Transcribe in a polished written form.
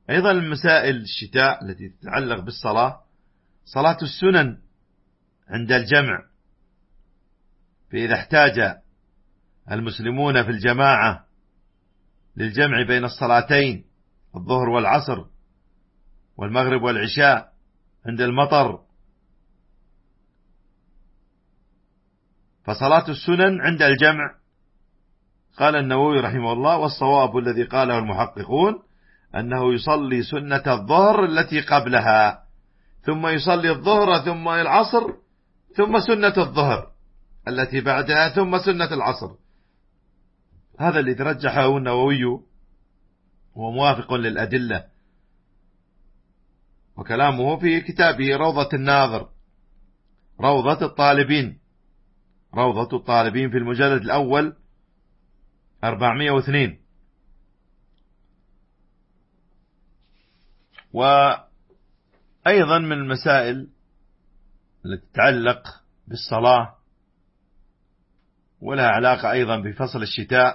أيضا من مسائل الشتاء التي تتعلق بالصلاة صلاة السنن عند الجمع، فإذا احتاج المسلمون في الجماعة للجمع بين الصلاتين الظهر والعصر والمغرب والعشاء عند المطر، فصلاة السنن عند الجمع قال النووي رحمه الله: والصواب الذي قاله المحققون أنه يصلي سنة الظهر التي قبلها، ثم يصلي الظهر ثم العصر ثم سنة الظهر التي بعدها ثم سنة العصر. هذا اللي ترجحه النووي وموافق للأدلة، وكلامه في كتابه روضة الناظر، روضة الطالبين في المجلد الأول 402. وأيضا من المسائل التي تتعلق بالصلاة ولها علاقة أيضا بفصل الشتاء